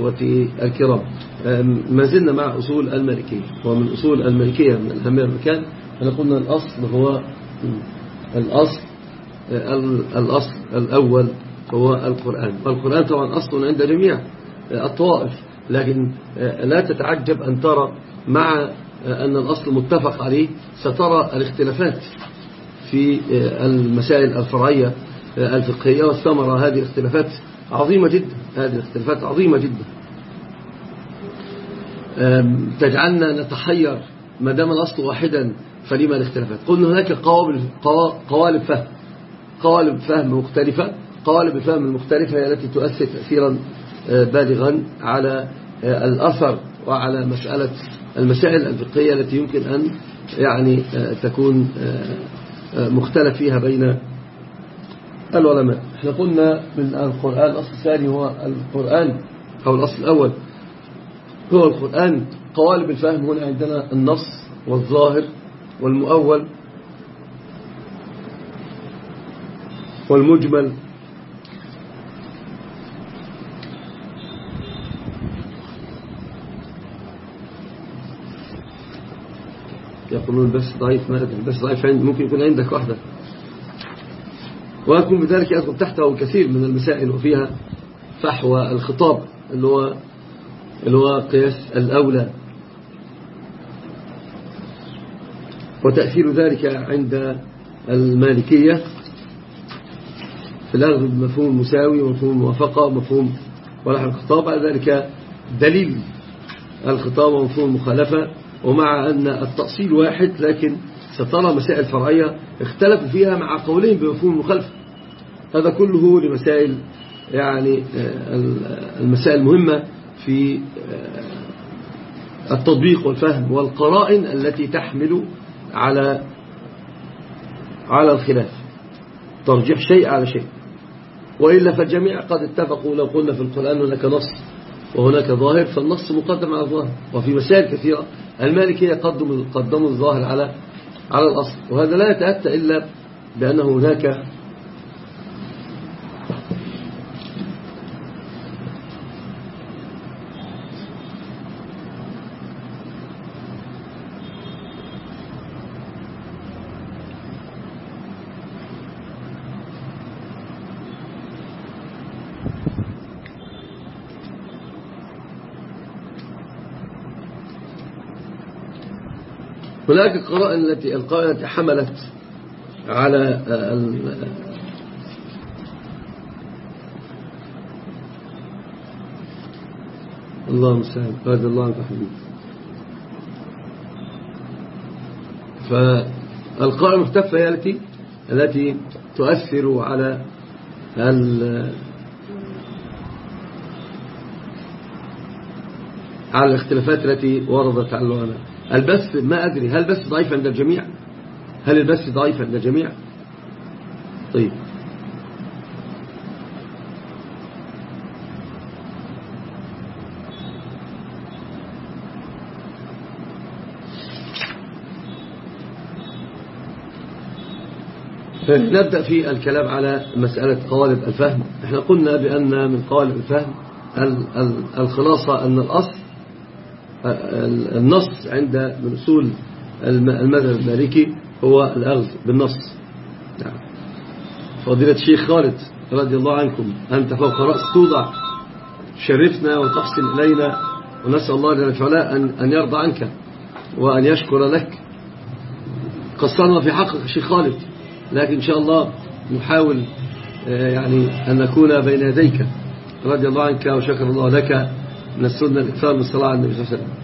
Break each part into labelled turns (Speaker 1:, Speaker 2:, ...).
Speaker 1: إخوتي الكرام، ما زلنا مع أصول المالكية، ومن أصول المالكية من الأهمية المكان أنا قلنا الأصل هو الأصل الأول هو القرآن، والقرآن طبعا أصل عند جميع الطوائف، لكن لا تتعجب أن ترى مع أن الأصل متفق عليه سترى الاختلافات في المسائل الفرعية الفقهية، والثمرة هذه اختلافات عظيمة جدا، هذه اختلافات عظيمة جدا تجعلنا نتحير ما دام الأصل واحدا فلما الاختلافات. قلنا هناك قوالب فهم مختلفة، قوالب الفهم المختلفة هي التي تؤثر تأثيرا بالغا على الأثر وعلى المسائل الفقهية التي يمكن أن يعني تكون مختلف فيها بين العلماء. احنا قلنا من القرآن الأصل الثاني هو القرآن، أو الأصل الأول هو القرآن. قوالب الفهم هنا عندنا النص والظاهر والمؤول والمجمل يقولون بس ضعيف، ما أدري بس ضعيف ممكن يكون عندك واحدة، ويكون بذلك يدخل تحته كثير من المسائل وفيها فحوى الخطاب اللي هو قياس الأولى، وتأثير ذلك عند المالكية في الأغلب بمفهوم المساوي ومفهوم الموافقة ومفهوم ولحن الخطاب، بعد ذلك دليل الخطاب ومفهوم المخالفة، ومع أن التأصيل واحد لكن سترى مسائل فرعية اختلفوا فيها مع قولين بمفهوم المخالفة. هذا كله لمسائل يعني المسائل المهمة في التطبيق والفهم والقرائن التي تحمل على الخلاف، ترجيح شيء على شيء، وإلا فالجميع قد اتفقوا. لو قلنا في القرآن هناك نص وهناك ظاهر، فالنص مقدم على الظاهر، وفي مسائل كثيرة المالكية قدموا الظاهر على الأصل، وهذا لا يتأتى إلا بأنه هناك القرائن التي حملت على الله المستعان، رضي الله عنك حبيبي. فالقرائن المختلفة هي التي تؤثر على الاختلافات التي وردت على العلماء. البث ما أدري هل البث ضعيف عند الجميع؟ هل البث ضعيف عند الجميع؟ طيب نبدأ في الكلام على مسألة قوالب الفهم. احنا قلنا بأن من قوالب الفهم الخلاصة أن الأصل النص عند من أصول المذهب المالكي هو الأخذ بالنص. فضيلة الشيخ خالد رضي الله عنكم، أنت فوق رأس توضع، شرفنا وتحسن إلينا، ونسأل الله جل وعلا أن يرضى عنك وأن يشكر لك. قصرنا في حقك الشيخ خالد، لكن إن شاء الله نحاول يعني أن نكون بين يديك، رضي الله عنك وشكر الله لك. من السنة الإكثار من الصلاة على النبي صلى الله عليه وسلم،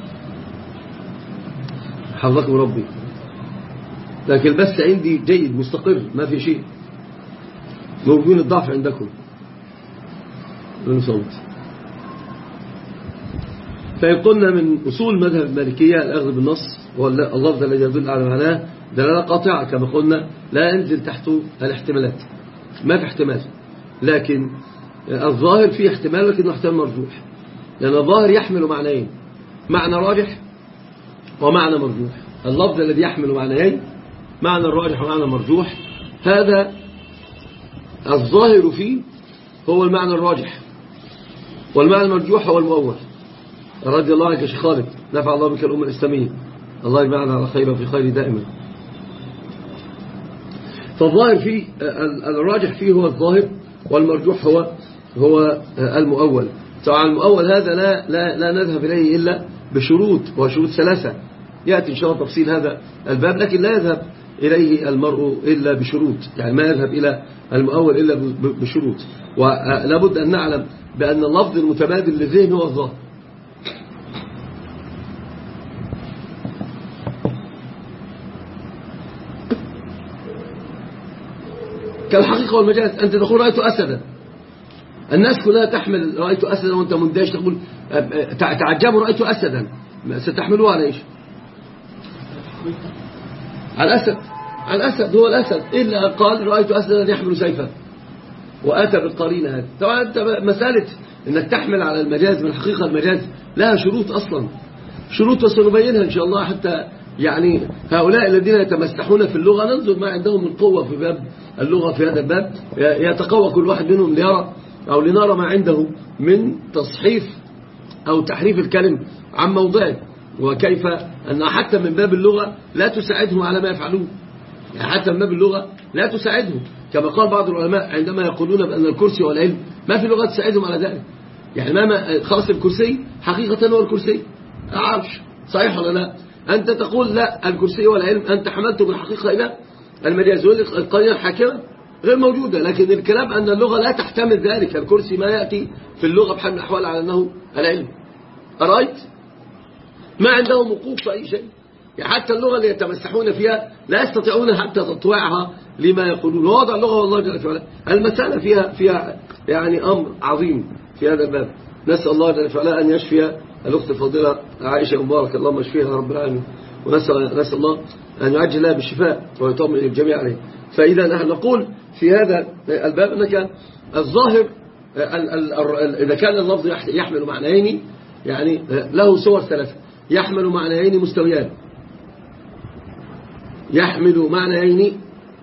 Speaker 1: حفظكم ربي. لكن البث عندي جيد مستقر، ما في شيء، موجود الضعف عندكم من صوت. فإن قلنا من أصول مذهب المالكية الأخذ بالنص واللفظ الذي يدل على معناه دلالة قاطعة، كما قلنا لا ينزل تحته الاحتمالات، ما في احتمال، لكن الظاهر فيه احتمال لكنه احتمال مرجوح، لأن الظاهر يحمل معنيين، معنى راجح ومعنى مرجوح. اللفظ الذي يحمل معنيين، معنى الراجح ومعنى مرجوح، هذا الظاهر فيه هو المعنى الراجح، والمعنى المرجوح هو المؤول. رضي الله عنك يا شيخ خالد، نفع الله بك الأمة الإسلامية، الله يجمعنا على خير وفي خير دائما. فالظاهر فيه الراجح فيه هو الظاهر، والمرجوح هو المؤول. طبعا المؤول هذا لا نذهب إليه إلا بشروط، وشروط ثلاثة يأتي إن شاء الله تفصيل هذا الباب، لكن لا يذهب إليه المرء إلا بشروط، يعني ما يذهب إلى المؤول إلا بشروط. ولا بد أن نعلم بأن اللفظ المتبادل للذهن هو الظاهر. كالحقيقة والمجاز. أنت تقول رأيت أسدا، الناس كلها تحمل رأيت أسدا وأنت مندهش، تقول تعجبوا رأيت أسدا، ستحملوه على إيش؟ على الأسد، على الأسد، هو الأسد، إلا قال رأيت أسدا يحمل سيفا وآتى بالقرينة هذه. طبعا أنت مسألة أنك تحمل على المجاز من الحقيقة المجاز لها شروط أصلا، شروط وسنبينها إن شاء الله، حتى يعني هؤلاء الذين يتمسحون في اللغة ننظر ما عندهم من قوة في باب اللغة، في هذا الباب يتقوى كل واحد منهم ليرى أو لنرى ما عنده من تصحيف أو تحريف الكلم عن موضعه، وكيف أن حتى من باب اللغة لا تساعدهم على ما يفعلون، يعني حتى من باب اللغة لا تساعدهم، كما قال بعض العلماء عندما يقولون بأن الكرسي والعلم ما في لغة تساعدهم على ذلك. يعني ما خاص الكرسي حقيقة هو الكرسي عرش، صحيح ولا لا؟ أنت تقول لا، الكرسي والعلم أنت حملته بالحقيقة إلى المجاز، والقرينة الحاكمة غير موجودة، لكن الكلام أن اللغة لا تحتمل ذلك. الكرسي ما يأتي في اللغة بحال من الأحوال على أنه العلم. أرأيت؟ ما عندهم وقوف في أي شيء، يعني حتى اللغة اللي يتمسحون فيها لا يستطيعون حتى تطويعها لما يقولون. ووضع اللغة والله جل وعلا المسألة فيها يعني أمر عظيم في هذا الباب. نسأل الله جل وعلا أن يشفي الأخت الفاضلة عائشة مبارك، اللهم اشفيها يا رب العالمين، ونسأل الله أن يعجل لها بالشفاء ويطمئن الجميع عليه. فإذا نحن نقول في هذا الباب أنك الظاهر إذا كان اللفظ يحمل معنيين، يعني له صور ثلاثة، يحمل معنيين مستويان، يحمل معنيين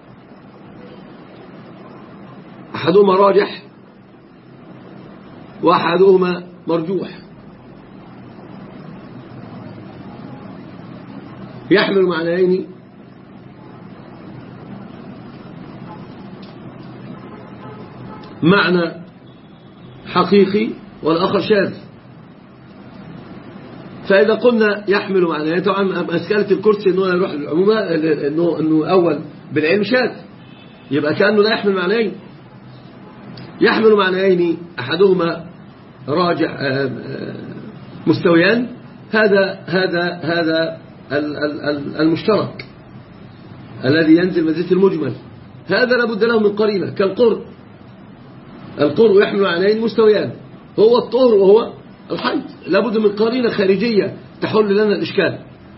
Speaker 1: أحدهما راجح وأحدهما مرجوح. يحمل معنيين معنى حقيقي والآخر شاذ. فإذا قلنا يحمل معنى، طبعا مسألة الكرسي أنه يروح للعمومة، أنه أول بالعلم شاذ، يبقى كأنه لا يحمل معنيين. يحمل معنيين أحدهما راجع مستويان، هذا المشترك الذي ينزل منزلة المجمل، هذا لابد له من قرينة كالقرء. القرء يحمل معنيين مستويان، هو الطهر وهو الحيض، لابد من قرينة خارجية تحل لنا الإشكال.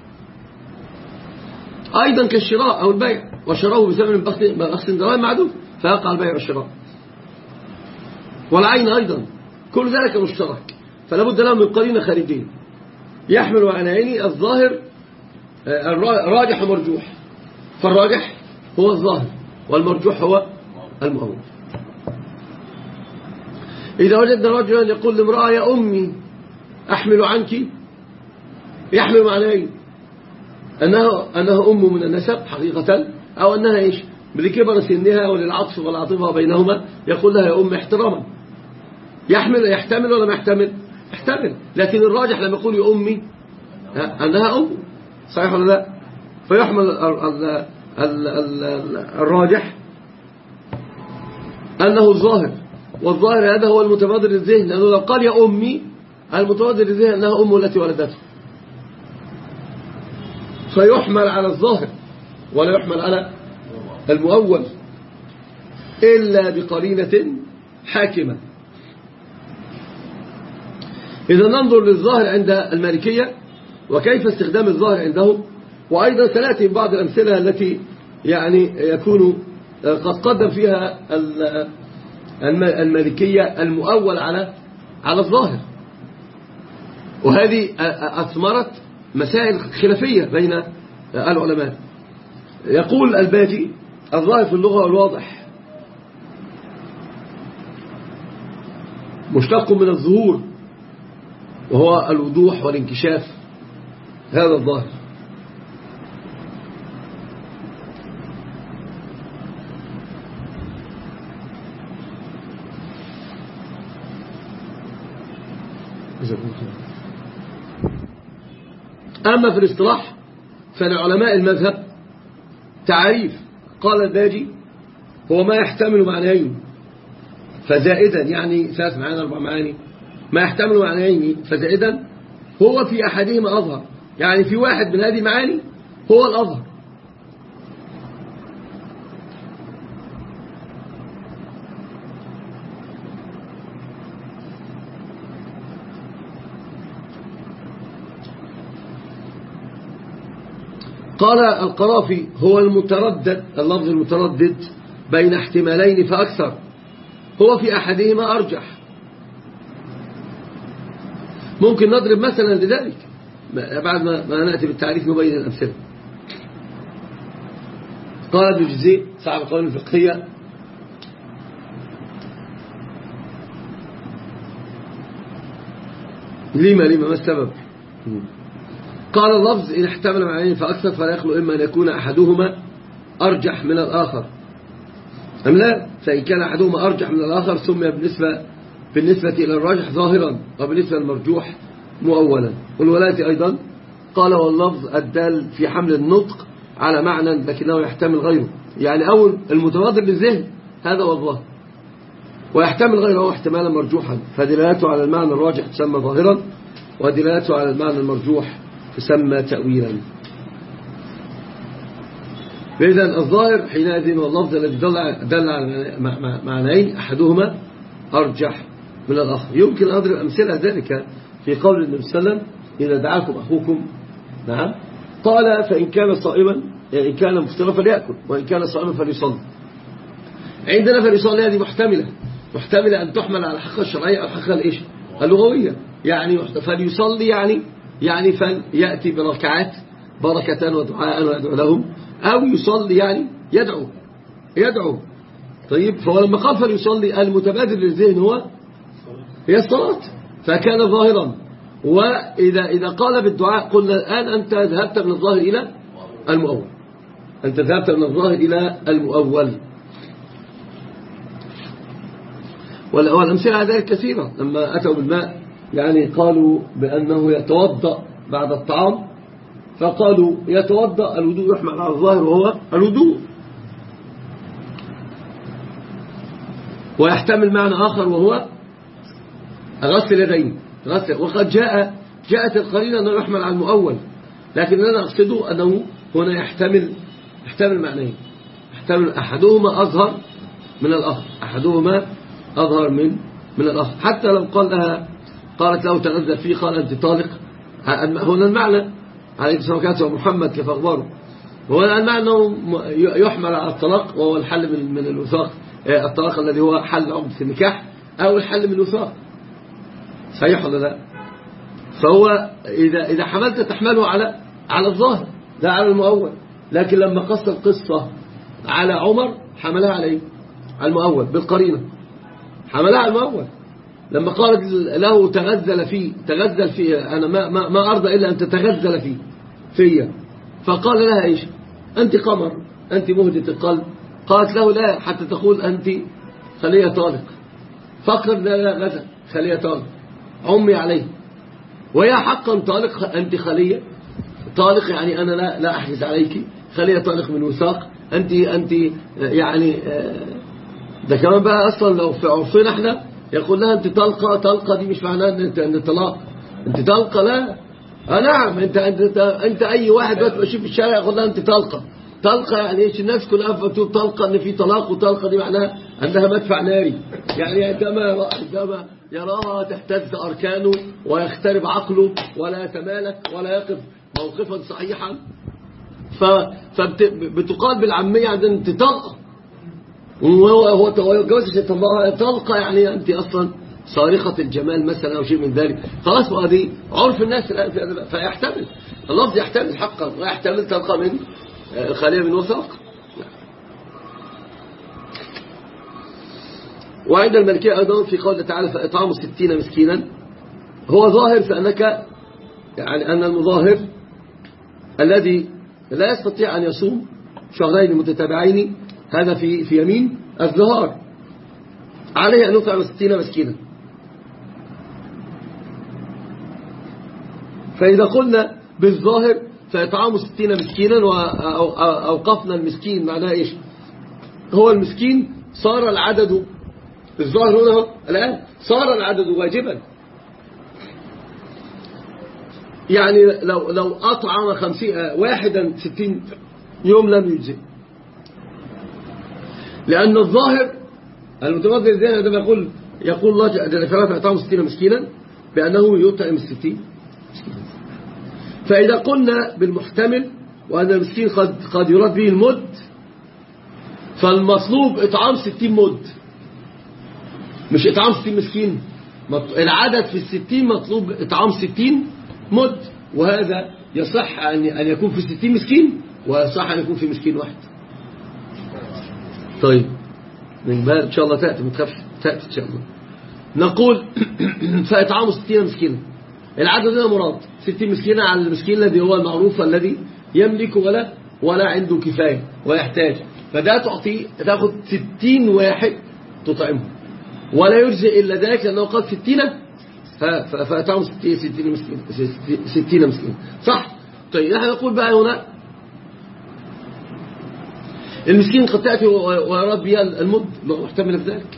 Speaker 1: أيضا كالشراء أو البيع، وشراءه بثمن بخس دراهم معدود فيقع البيع والشراء. والعين أيضا كل ذلك مشترك، فلابد له من قرينة خارجية. يحمل معنيين الظاهر راجح ومرجوح، فالراجح هو الظاهر والمرجوح هو المؤول. إذا وجدنا رجلا يقول لامرأة يا أمي أحمل عنك، يحمل معنيين، أنها أم من النسب حقيقة، أو أنها إيش بكبر سنها وللعطف والعاطفة بينهما يقول لها يا أم احتراما. يحتمل ولا ما يحتمل؟ يحتمل، لكن الراجح لما يقول يا أمي أنها أم، صحيح ولا لا؟ فيحمل الراجح أنه الظاهر، والظاهر هذا هو المتبادر للذهن، لأنه لو قال يا أمي المتبادر للذهن أنها أم التي ولدته، فيحمل على الظاهر ولا يحمل على المؤول إلا بقرينة حاكمة. إذا ننظر للظاهر عند المالكية وكيف استخدام الظاهر عندهم، وأيضا سنأتي بعض الأمثلة التي يعني يكون قد قدم فيها المالكية المؤول على الظاهر، وهذه أثمرت مسائل خلافية بين العلماء. يقول الباجي الظاهر في اللغة الواضح مشتق من الظهور وهو الوضوح والانكشاف، هذا الظاهر. أما في الاصطلاح فلعلماء المذهب تعريف، قال الباجي هو ما يحتمل معنيين فزائدا، يعني 3 معاني 4 معاني، ما يحتمل معنيين فزائدا هو في أحدهما أظهر، يعني في واحد من هذه المعاني هو الأظهر. قال القرافي هو المتردد، اللفظ المتردد بين احتمالين فأكثر، هو في أحدهما أرجح. ممكن نضرب مثلا لذلك بعد ما نأتي بالتعريف نبين الأمثلة. قال ابن جزي صاحب القوانين الفقهية لما ما السبب؟ قال اللفظ إن احتمل معنيين فأكثر فلا يخلو إما أن يكون أحدهما أرجح من الآخر أم لا، فإن كان أحدهما أرجح من الآخر سمي بالنسبة إلى الراجح ظاهرا، وبالنسبة للمرجوح مؤولا. والولاية أيضا قال واللفظ الدال في حمل النطق على معنى لكنه يحتمل غيره، يعني أول المتبادر للذهن هذا هو الظاهر، ويحتمل غيره احتمالا مرجوحا، فدلالته على المعنى الراجح تسمى ظاهرا، ودلالته على المعنى المرجوح تسمى تأويلا. فإذا الظاهر حينئذ هو اللفظ الذي دل على معنيين أحدهما أرجح من الآخر. يمكن أن أضرب أمثلة ذلك في قول النبي صلى الله عليه وسلم إذا دعاكم أخوكم، نعم، قال فإن كان صائما، يعني إن كان مفطرا فليأكل، وإن كان صائما فليصلي. عندنا فليصلي هذه محتملة أن تحمل على الحقيقة الشرعية أو الحقيقة الإيش اللغوية، يعني فليصلي يعني فليأتي بركعات بركة ودعاء ويدعو لهم، أو يصلي يعني يدعو. طيب، فهو لما قال فليصلي المتبادر للذهن هي الصلاة، فكان ظاهرا. وإذا قال بالدعاء قلنا الآن أنت ذهبت من الظاهر إلى المؤول، والأمثلة على ذلك كثيرة. لما أتوا بالماء يعني قالوا بأنه يتوضأ بعد الطعام، فقالوا يتوضأ، الوضوء يحمل على الظاهر وهو الوضوء، ويحتمل معنى آخر وهو غسل اليدين، وقد جاءت القرينة أنه يحمل على المؤول، لكن أنا أقصده أنه هنا يحتمل معنيين، يحتمل أحدهما أظهر من الآخر، من الآخر. حتى لو قالت له تنزل فيه قال أنت طالق، هنا المعنى عليه الصلاة والسلام محمد كيف أخباره، وهنا المعنى أنه يحمل على الطلاق، وهو الحل من الوثاق، الطلاق الذي هو حل عقدة النكاح أو الحل من الوثاق، صحيح ولا لا؟ فهو إذا حملت تحمله على الظاهر لا على المؤول، لكن لما قص القصة على عمر حملها على المؤول بالقرينة، حملها على المؤول. لما قالت له تغزل فيه أنا ما أرضى إلا أن تتغزل فيه، فقال لها إيش؟ أنت قمر، أنت مهدة القلب. قالت له لا، حتى تقول أنت خلية طالق. فقر لا غزل خلية طالق، عمي عليه، ويا حقا طالق، أنت خلية طالق، يعني أنا لا أحجز عليك، خلية طالق من وثاق، أنت يعني ده كمان بقى أصلا لو في عرفنا احنا يقول لها أنت طلقة دي مش معناها أن طلاق، أنت طلقة لا، نعم، أنت أي واحد بس ماشي في الشارع يقول لها أنت طلقة يعني إيش؟ الناس كلها بتقول طلقة أن في طلاق، وطلقة دي معناها أنها مدفع ناري، يعني كما يراها تهتز أركانه ويخترب عقله ولا يتمالك ولا يقف موقفا صحيحا، فبتقال بالعامية عندنا أنت طلقة، وهو جوزش طلقة يعني أنت أصلا صارخة الجمال مثلا أو شيء من ذلك، خلاص هذه عرف الناس الآن، فيحتمل اللفظ يحتمل حقا، ويحتمل طلقة من خالية من وثاق. وعند الملكية أيضا في قوله تعالى فإطعام 60 مسكينا، هو ظاهر فأنك يعني أن المظاهر الذي لا يستطيع أن يصوم شهرين متتابعين هذا في يمين الظهار عليه أن يطعم 60 مسكينا. فإذا قلنا بالظاهر فيطعم 60 مسكينا وأوقفنا المسكين معناه إيش؟ هو المسكين صار العدد الظاهر هنا الآن صار العدد واجبا. يعني لو أطعم 61 يوم لم يجزئ، لأن الظاهر المتوضئ الذهن عندما يقول الله جل وعلا فيطعم 60 مسكينا بأنه يطعم 60 مسكينا. فإذا قلنا بالمحتمل وأن المسكين قد يراد به المد، فالمطلوب إطعام 60 مد مش إطعام 60 مسكين. العدد في 60 مطلوب إطعام 60 مد، وهذا يصح أن يكون في 60 مسكين ويصح أن يكون في مسكين واحد. طيب من باب إن شاء الله تأتي تأتي إن شاء الله. نقول فإطعام 60 مسكينا، العدد هنا مراد 60 مسكينا على المسكين الذي هو المعروف الذي يملك ولا عنده كفاية ويحتاج، فده تأخذ 60 واحد تطعمه ولا يجزئ إلا ذلك لأنه قد 60 فأطعم 60 مسكين صح. طيب نحن نقول بقى هنا المسكين قد تأتي ويراد بها المد محتمل في ذلك،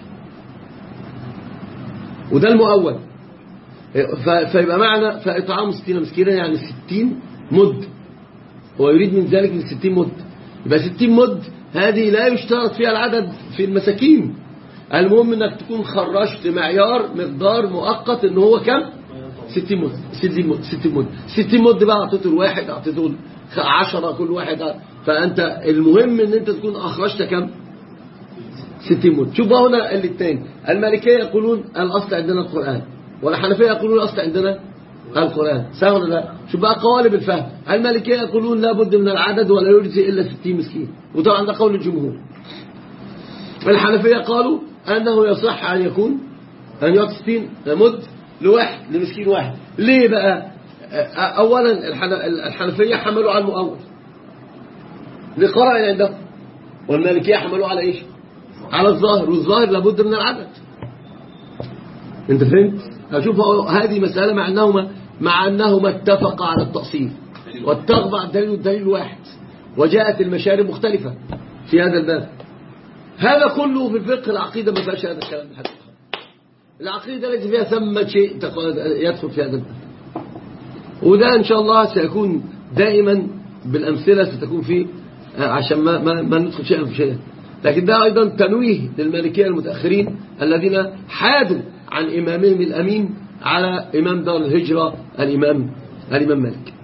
Speaker 1: وده المؤول. فيبقى معنى فإطعام 60 مسكينا يعني 60 مد، هو يريد من ذلك من 60 مد. يبقى 60 مد هذه لا يشترط فيها العدد في المساكين، المهم انك تكون خرجت معيار مقدار مؤقت ان هو كم 60 مد. 60 مد بقى اعطيته الواحد اعطيته 10 كل واحد، فانت المهم ان انت تكون اخرجت كم 60 مد. شوف بقى هنا الاثنين، المالكيه يقولون الاصل عندنا القرآن والحنفيه يقولون الاصل عندنا القرآن، سهل ولا لا؟ شوف بقى قوالب الفهم، المالكيه يقولون لا بد من العدد ولا يجزي الا 60 مسكين، وطبعا ده قول الجمهور. الحنفيه قالوا أنه يصح أن يكون أن يعطي 60 مد لواحد لمسكين واحد. ليه بقى؟ أولا الحنفية حملوا على المؤول لقرائن عندهم، والمالكية حملوا على إيش؟ على الظاهر، والظاهر لابد من العدد. أنت فهمت؟ أشوف هذه مسألة مع أنهما اتفقا على التأصيل واتفقا على الدليل واحد، وجاءت المشارب مختلفة في هذا الباب. هذا كله في الفقه. العقيدة ما فيهاش هذا الكلام الحقيقة. العقيدة التي فيها ثمة شيء يدخل في هذا الباب، وده إن شاء الله سيكون دائما بالأمثلة ستكون فيه عشان ما ندخل شيئا في شيئا. لكن ده أيضا تنويه للمالكية المتأخرين الذين حادوا عن إمامهم الأمين على إمام دار الهجرة الإمام مالك.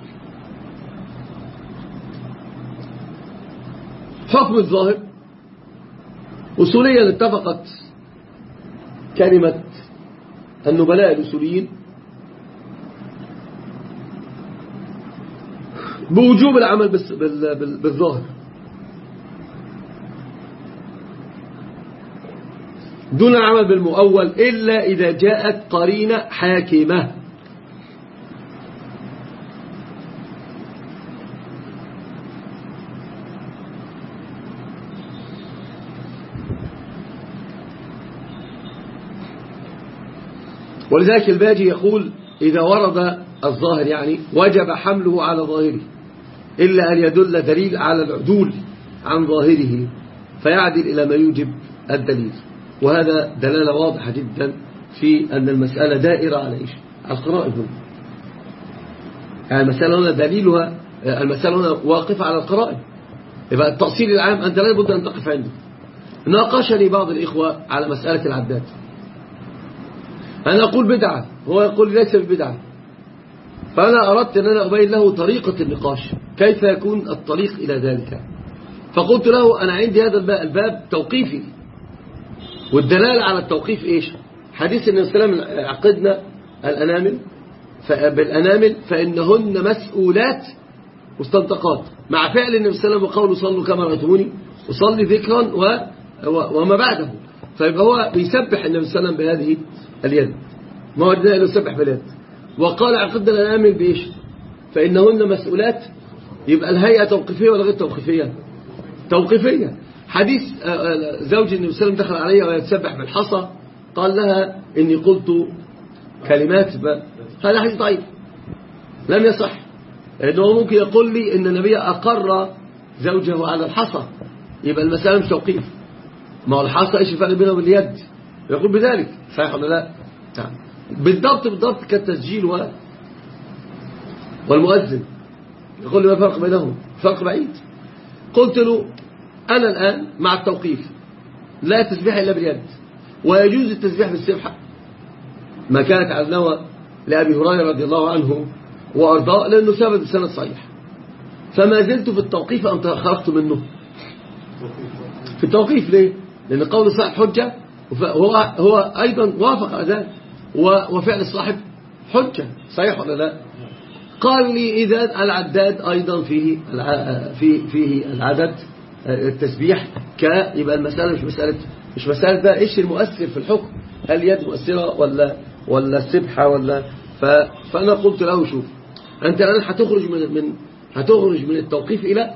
Speaker 1: حكم الظاهر أصوليا اتفقت كلمة النبلاء الأصوليين بوجوب العمل بالظاهر دون العمل بالمؤول إلا إذا جاءت قرينة حاكمة. ولذلك الباجي يقول إذا ورد الظاهر يعني وجب حمله على ظاهره إلا أن يدل دليل على العدول عن ظاهره فيعدل إلى ما يوجب الدليل. وهذا دلالة واضحة جدا في أن المسألة دائرة على إيش؟ على القرائن هنا. يعني المسألة هنا دليلها، المسألة هنا واقفة على القرائن. يبقى التأصيل العام أنت لا بد أن تقف عنده. ناقشني بعض الإخوة على مسألة العداد، أنا أقول بدعة هو يقول ليس ببدعة، فأنا أردت أن أنا أبين له طريقة النقاش كيف يكون الطريق إلى ذلك. فقلت له أنا عندي هذا الباب توقيفي، والدلالة على التوقيف إيش؟ حديث النبي صلى الله عليه وسلم عقدنا الأنامل بالأنامل فإنهن مسؤولات مستنطقات، مع فعل النبي صلى الله عليه وسلم وقوله صلوا كما رأيتموني وصلي ذكرا وما بعده. فيبقى هو بيسبح النبي صلى الله عليه وسلم بهذه اليد. ما وجدنا إلا يسبح باليد. وقال عقدنا الأنامل بإيش؟ فإنهن مسؤولات. يبقى الهيئة توقيفية ولا غير توقيفية؟ توقيفية. حديث زوج النبي صلى الله عليه وسلم دخل عليها وهي تسبح بالحصى قال لها إني قلت كلمات هذا حديث ضعيف لم يصح. لأنه ممكن يقول لي إن النبي أقر زوجه على الحصى، يبقى المسألة مش توقيف. ما هو الحصى إيش الفرق بينه واليد؟ يقول بذلك صحيح ولا لا؟ بالضبط كالتسجيل والمؤذن. يقول لي ما الفرق بينهم؟ فرق بعيد. قلت له أنا الآن مع التوقيف، لا تسبيح إلا باليد، ويجوز التسبيح بالسبحة ما كانت على النوى لأبي هريرة رضي الله عنه وأرضاه، لأنه ثابت بسند صحيح. فما زلت في التوقيف أم خرجت منه؟ في التوقيف. ليه؟ لأن قول صاحب حجة، هو أيضا وافق على ذلك، وفعل الصاحب حجة. صحيح ولا لا؟ قال لي إذا العداد أيضا فيه العدد التسبيح يبقى المسألة مش مسألة ده إيش المؤثر في الحكم، هل يد مؤثرة ولا السبحة فأنا قلت له شوف أنت الآن هتخرج من التوقيف إلى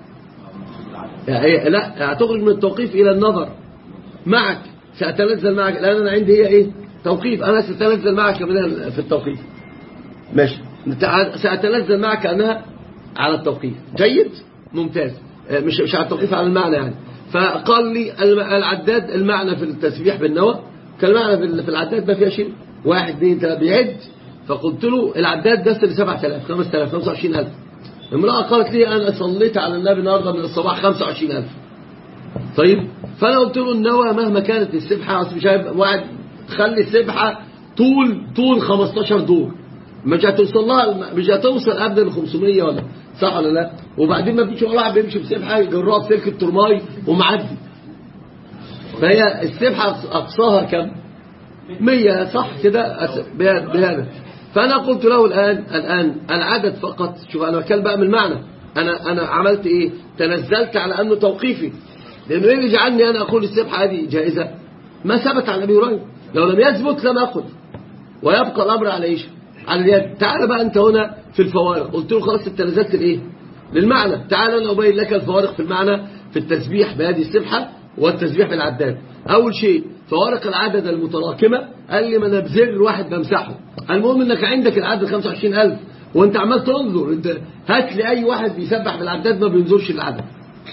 Speaker 1: هتخرج من التوقيف إلى النظر معك. سأتنزل معك الآن، أنا عندي هي إيه؟ توقيف. أنا سأتنزل معك في التوقيف ماشي. سأتنزل معك أنها على التوقيف. جيد ممتاز. مش على التوقيف، على المعنى يعني. فقال لي العداد المعنى في التسبيح بالنوى كالمعنى في العداد ما فيها شيء. 1 2 3 بيعد. فقلت له العداد بس ل 7000 5000 25000. امرأة قالت لي أنا صليت على النبي النهارده من الصباح 25000. طيب فأنا قلت له النوى مهما كانت السبحة مش واحد خلي السبحة طول 15 دور مش هتوصل ابدا ل 500 ولا صح ولا لا؟ وبعدين ما فيش واحد بيمشي بسبحه يجرها بسلك الترماي ومعدي. فهي السبحه اقصاها كم؟ 100 صح كده بهذا. فانا قلت له الان العدد فقط. شوف انا بتكلم بقى من المعنى. انا عملت ايه؟ تنزلت على انه توقيفي، لانه ايه اللي جعلني انا اقول السبحه هذه جائزه؟ ما ثبت عن ابي هريره. لو لم يثبت لم اقل، ويبقى الامر على ايش؟ على اليد. تعال بقى انت هنا في الفوارق. قلت له خلاص انت نزلت الايه؟ للمعنى. تعال انا ابين لك الفوارق في المعنى في التسبيح بهذه السبحه والتسبيح بالعداد. اول شيء فوارق العدد المتراكمه. قال لي ما انا بزر واحد بمسحه. المهم انك عندك العدد 25000 وانت عمال تنظر. انت هات لي اي واحد بيسبح بالعداد ما بينظرش العدد،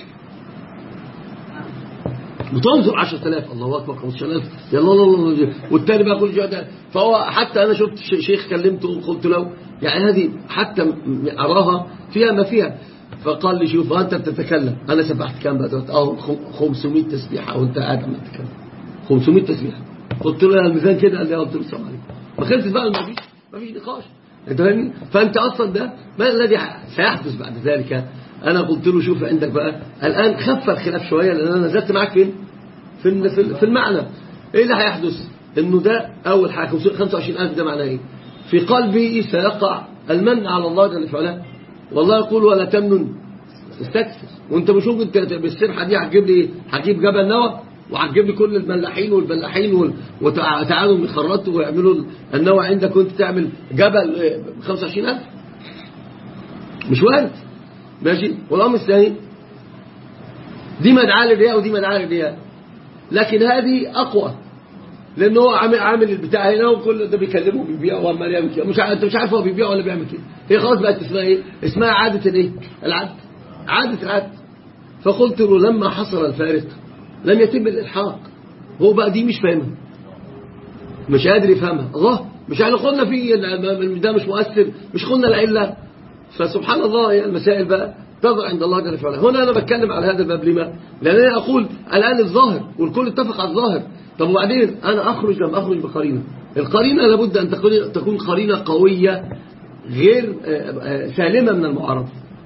Speaker 1: بتنظر 10000 الله اكبر 15000 يلا الله والتاني بقى كل شويه. فهو حتى انا شفت شيخ كلمته قلت له يعني هذه حتى اراها فيها ما فيها. فقال لي شوف انت بتتكلم انا سبحت كام بقى؟ 500 تسبيحه وانت قاعد عمال تتكلم 500 تسبيحه. قلت له الميزان كده. قال لي قلت له السلام عليكم. ما خلصت بقى، ما فيش نقاش. انت فاهمني؟ فانت اصلا ده ما الذي سيحدث بعد ذلك؟ انا قلت له شوف عندك بقى الان خف الخلاف شويه، لان انا نزلت معاك فين؟ في المعنى. ايه اللي هيحدث؟ انه ده اول حاجه 25000 ده معناه ايه؟ في قلبي سيقع المن على الله جل وعلا. والله يقول ولا تمنن استكثر. وانت مش ممكن بالسبحه دي هتجيب لي ايه؟ هتجيب جبل نوى وهتجيب لي كل الملاحين والبلاحين وتعالوا يخرطوا ويعملوا النوى عندك وانت تعمل جبل 25000. مش وارد. ماشي. والامر الثاني دي مدعاه للرياء ودي مدعاه للرياء، لكن هذه اقوى لانه هو عامل البتاع هنا وكل ده بيكلمه بيبيع وعمال يعمل كده. انت مش عارف هو بيبيع ولا بيعمل كده. هي خلاص بقت اسمها ايه؟ اسمها عاده الايه؟ عاده العد. فقلت له لما حصل الفارق لم يتم الالحاق. هو بقى دي مش فاهمها، مش قادر يفهمها. الله مش احنا قلنا فيه ده مش مؤثر، مش قلنا العله. فسبحان الله هي المسائل بقى تظهر عند الله جل وعلا. هنا انا بتكلم على هذا الباب. لما؟ لان انا اقول الان الظاهر والكل اتفق على الظاهر. طب وبعدين انا اخرج لم اخرج بقرينه. القرينه لابد ان تكون قرينه قويه غير سالمه من المعارضه.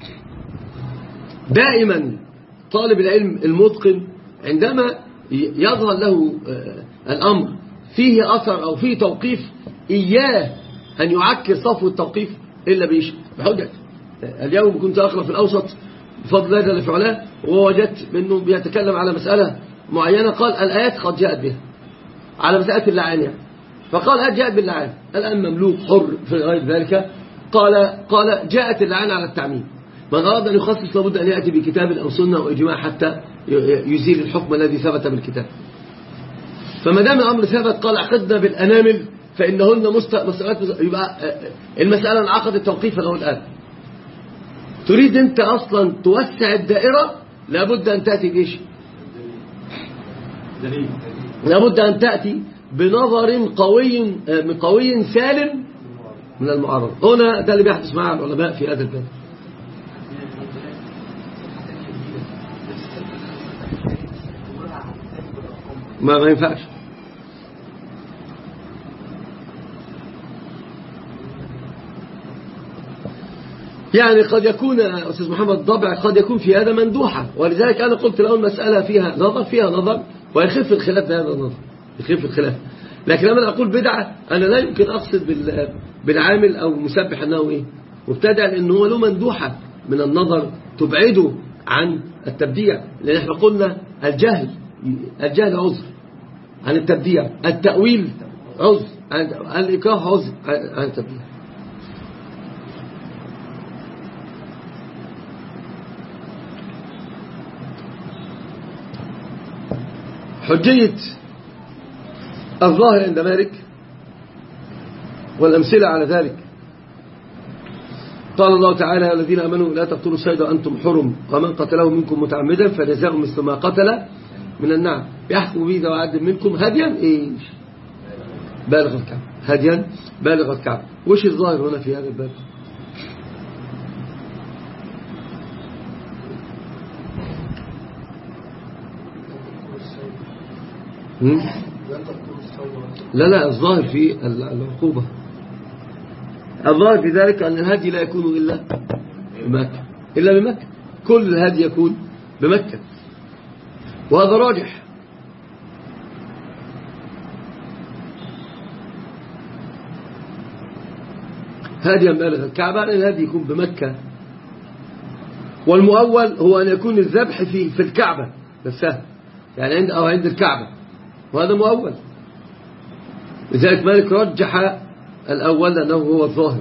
Speaker 1: دائما طالب العلم المتقن عندما يظهر له الامر فيه اثر او فيه توقيف اياه ان يعكر صفو التوقيف الا بايش؟ بحجه. اليوم كنت اقرا في الاوسط بفضل الله جل وعلا ووجدت منه بيتكلم على مساله معينه. قال الايات قد جاءت بها على مساله اللعان يعني. فقال جاءت باللعان. الآن مملوك حر في غير ذلك، قال جاءت اللعان على التعميم. من أراد أن يخصص لابد أن يأتي بكتاب أو سنة أو إجماع حتى يزيل الحكم الذي ثبت بالكتاب. فما دام الأمر ثبت قال عقدنا بالأنامل فإنهن مسألات، يبقى المسألة انعقدت توقيفا له الآن. تريد أنت أصلا توسع الدائرة، لابد أن تأتي بإيش؟ لابد أن تأتي بنظر قوي سالم من المعارضة. هنا ده اللي بيحدث مع العلماء في هذا الباب. ما ينفعش. يعني قد يكون أستاذ محمد ضبع قد يكون في هذا مندوحة، ولذلك أنا قلت له المسألة فيها نظر ويخف الخلاف بهذا النظر، يخف الخلاف. لكن لما أقول بدعة أنا لا يمكن أقصد بالعامل أو مسبح أنه إيه مبتدع، لأنه هو له مندوحة من النظر تبعده عن التبديع. لأن احنا قلنا الجهل عذر عن التبديع، التأويل عذر، الإكراه عذر عن التبديع. حجية الظاهر عند مالك والأمثلة على ذلك، قال الله تعالى: الذين آمنوا لا تقتلوا الصيد وأنتم حرم ومن قتله منكم متعمدا فجزاء مثل ما قتل من النعم يحكم به ذو عدل منكم هديا ايش بالغ الكعب، هديا بالغ الكعب. وش الظاهر هنا في هذا الباب؟ لا الظاهر في العقوبة، الظاهر في ذلك أن الهدي لا يكون إلا بمكة، كل الهدي يكون بمكة، وهذا راجح. هديا بالغ الكعبة أن الهدي يكون بمكة، والمؤول هو أن يكون الذبح في الكعبة نفسها، يعني عند الكعبة، وهذا مؤول. لذلك مالك رجح الأول لأنه هو الظاهر.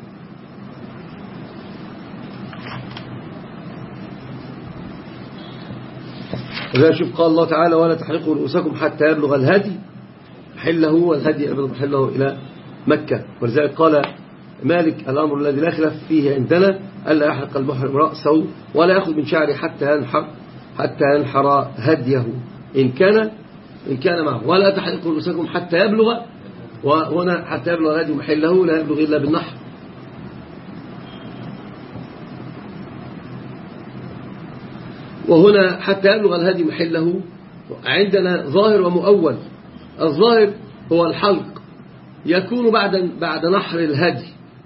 Speaker 1: وذلك شوف قال الله تعالى: ولا تحرقوا رؤوسكم حتى يبلغ الهدي محله، والهدي يبلغ محله إلى مكة. ولذلك قال مالك: الأمر الذي لا خلاف فيه عندنا ألا يحرق المحرم رأسه ولا يأخذ من شعره حتى ينحر هديه إن كان معه، ولا تحرقوا رؤوسكم حتى يبلغ، وهنا حتى يبلغ الهدي محله لا يبلغ إلا بالنحر. وهنا حتى يبلغ الهدي محله عندنا ظاهر ومؤول. الظاهر هو الحلق يكون بعد نحر الهدي،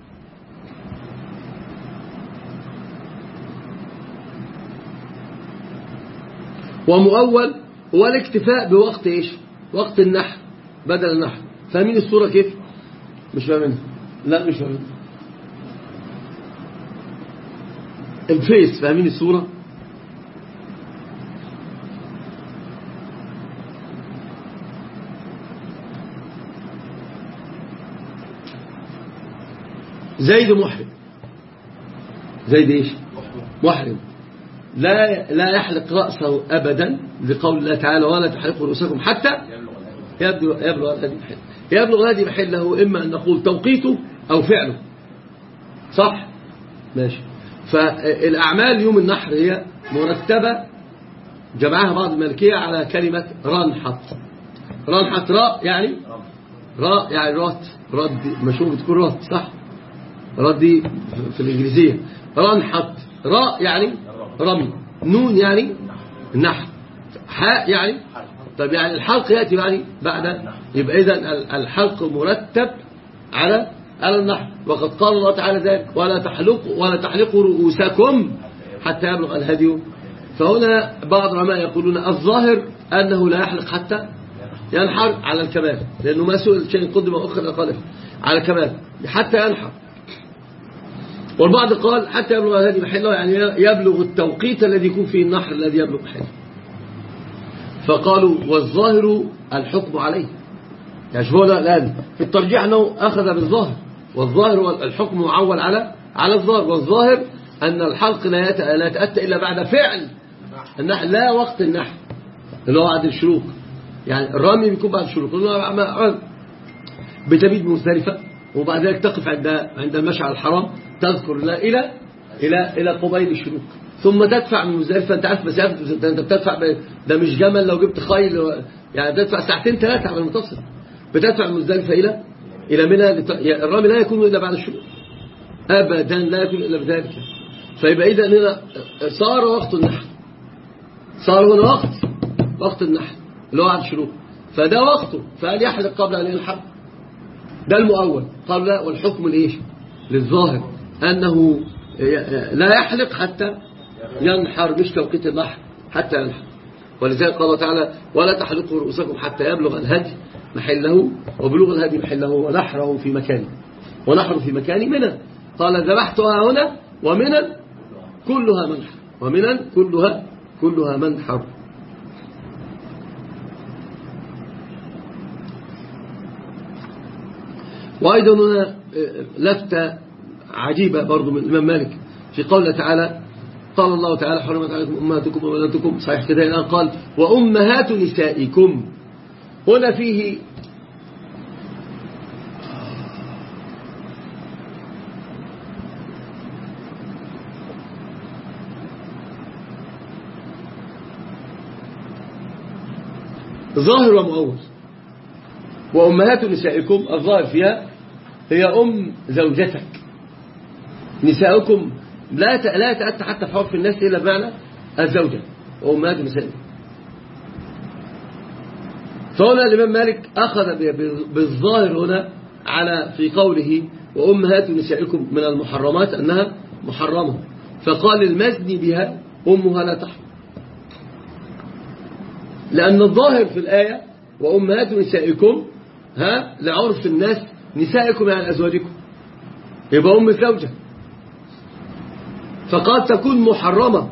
Speaker 1: ومؤول هو الاكتفاء بوقت ايش؟ وقت النحر بدل النحر. فاهمين الصورة كيف؟ مش فاهمينها؟ لا مش فاهمين الفيس. فاهمين الصورة؟ زيد محرم، زيد ايش؟ محرم لا يحلق رأسه أبدا، لقول الله تعالى: ولا تحلقوا رؤوسكم حتى يبلغ الهدي محله. يبلغ الهدي محله إما أن نقول توقيته أو فعله، صح؟ ماشي. فالأعمال يوم النحر هي مرتبة جمعها بعض المالكية على كلمة رنحط. رنحط راء يعني رات مشهور بتكون رات، صح؟ رات دي في الإنجليزية. رنحط راء يعني رمي، نون يعني النحر، حاء يعني طب يعني الحلق يأتي يعني بعد، يبقى إذن الحلق مرتب على النحر. وقد قال الله تعالى ذلك: ولا تحلقوا رؤوسكم حتى يبلغ الهدي. فهنا بعض العلماء يقولون الظاهر أنه لا يحلق حتى ينحر على الكمال، لأنه ما سئل شيء قدم أخر قال على الكمال حتى ينحر. والبعض قال حتى يبلغ الهدي محله، يعني يبلغ التوقيت الذي يكون فيه النحر الذي يبلغ محله. فقالوا والظاهر الحكم عليه، يعني هو الآن في الترجيح أنه أخذ بالظاهر، والظاهر هو الحكم معول على الظاهر، والظاهر أن الحلق لا يتأتى إلا بعد فعل النحل لا وقت النحل اللي هو بعد الشروق. يعني الرمي بيكون بعد الشروق، بتبيد مزدلفة وبعد ذلك تقف عند المشعر الحرام تذكر الله إلى قبيل الشروق، ثم تدفع من مزدلفة. أنت عارف مسافة أنت بتدفع ده مش جمل لو جبت خيل يعني تدفع ساعتين 3 على المتصل. بتدفع من مزدلفة إلى منى. الرمي لا يكون إلا بعد الشروق أبدا، لا يكون إلا بذلك. فيبقى إذا هنا صار وقت النحل، صار هنا وقت النحل اللي هو بعد الشروق، فده وقته، فهل يحلق قبل أن ينحر؟ ده المؤول. قبل والحكم لإيش؟ للظاهر أنه لا يحلق حتى ينحر، مش توقيت النحر حتى ينحر. ولذلك قال تعالى ولا تحلقوا رؤوسكم حتى يبلغ الهدي محله، وبلوغ الهدي محله ونحره في مكانه، ونحره في مكان منى. قال ذبحتها هنا ومنى كلها منحر، ومنى كلها منحر. وأيضا هنا لفتة عجيبة برضو من الإمام مالك في قوله تعالى، قال الله تعالى حرمت عليكم أمهاتكم وبناتكم، صحيح كده الآن قال وأمهات نسائكم. هنا فيه ظاهر ومؤول. وأمهات نسائكم الظاهر فيها هي أم زوجتك. نسائكم لا يتأتى حتى في عرف الناس إلا بمعنى الزوجة وأمهات نسائكم. فهنا الإمام مالك أخذ بالظاهر هنا على في قوله وأمهات نسائكم من المحرمات أنها محرمة، فقال المزني بها أمها لا تحرم، لأن الظاهر في الآية وأمهات نسائكم لعرف الناس نسائكم يعني أزواجكم، يبقى أم الزوجة، فقد تكون محرمة